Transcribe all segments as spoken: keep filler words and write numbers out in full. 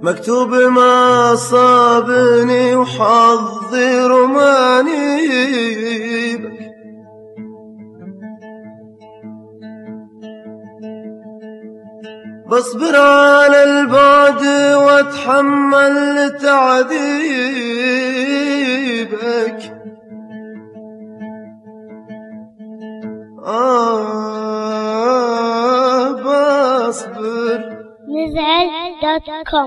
مكتوب ما صابني وحظي رماني بك، بصبر على البعد واتحمل تعذيبك. آه بصبر. نزعل دوت كوم.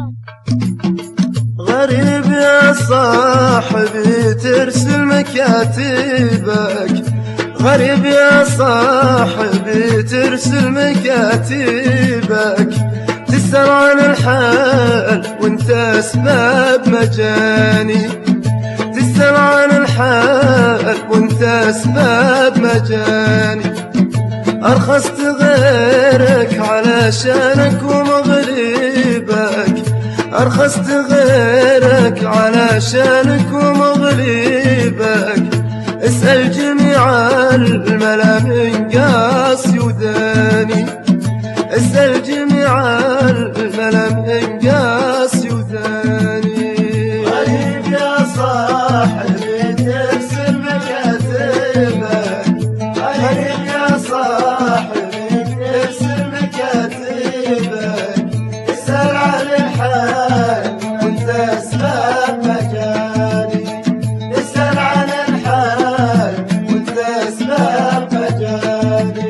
غريب يا صاحبي ترسل مكاتبك، غريب يا صاحبي ترسل مكاتبك، تسأل عن الحال وانت اسباب مجاني، تسأل عن الحال وانت اسباب مجاني. أرخصت غيرك علشانك ومغلبك، أرخصت غيرك علشانك ومغلبك. اسأل جميع الملا من قاسي وداني، اسأل جميع الملا من قاسي وداني. غريب يا صاحبي ترسل مكاتبك، غريب يا صاحبي ترسل مكاتبك، اسأل عن الحال وانت اسباب مجاني، اسأل عن الحال وانت اسباب مجاني.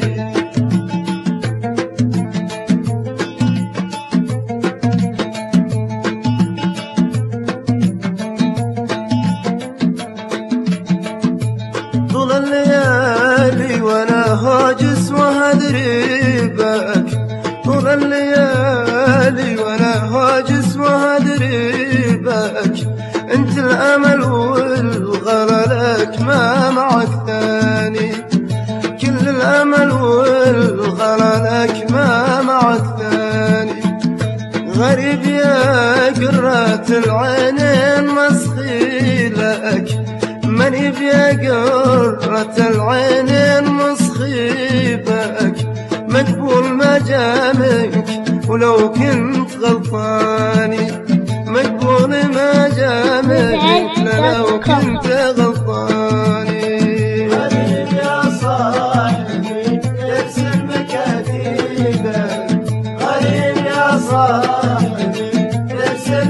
طول الليالي وانا هاجس وهدري بك، طول الليالي وانا هاجس وهدري بك. انت الامل والغلا لك ما معك ثاني، كل الامل والغلا لك ما معك ثاني. غريب يا قرة العينين مسخي لك، ماني بيا قرة العينين مسخي بك. مقبول ما جامك ولو كنت غلطاني، مقبول ما جامك لو كنت غلطاني. غريب يا صاحبي ترسل مكاتبك، غريب يا صاحبي ترسل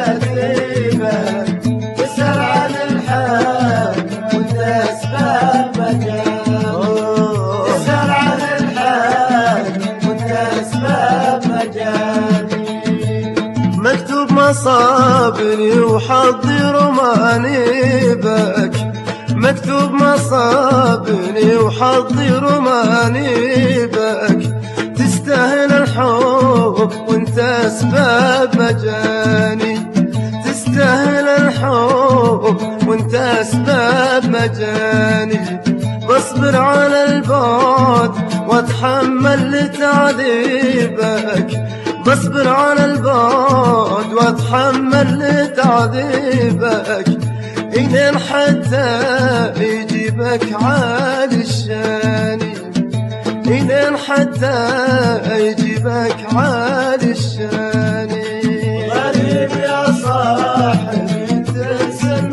مكاتبك، تسأل عن الحال وانت اسباب مجاني، تسأل عن الحال وانت اسباب مجاني. مكتوب مصابني وحظي رماني بك، مكتوب مصابني وحظي رماني بك. تستاهل الحب وانت اسباب مجاني، تستاهل الحب وانت اسباب مجاني. بصبر على البعد واتحمل تعذيبك، بصبر على البعد واتحمل تعذيبك. إلين حتى يجيبك عالي الشاني، إلين حتى يجيبك عالي الشاني. غريب يا صاحبي ترسل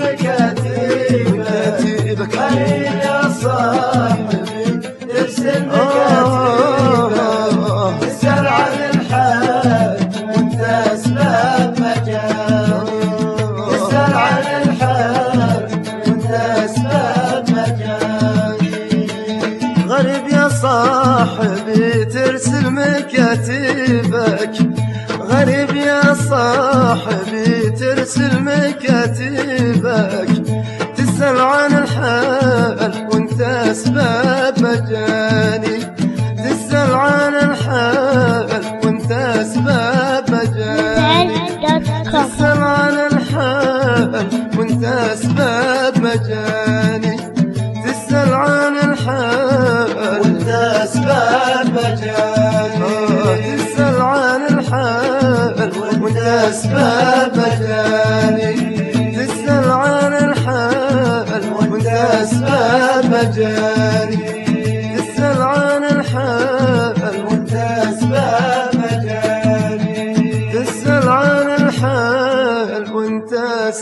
مكاتبك، غريب يا صاحبي ترسل مكاتبك، تسأل عن الحال وانت اسباب مجاني، تسأل عن الحال وانت اسباب مجاني. غريب يا صاحبي ترسل مكاتبك، غريب يا صاحبي ترسل مكاتبك. تسأل عن الحال وانت اسباب مجاني، تسأل عن الحال وانت اسباب مجاني، تسأل عن الحال وانت اسباب مجاني، تسأل عن الحال وانت اسباب مجاني، تسأل عن الحال وانت اسباب مجاني، تسأل عن الحال وانت اسباب مجاني، تسأل عن الحال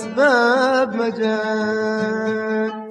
اسباب مجال.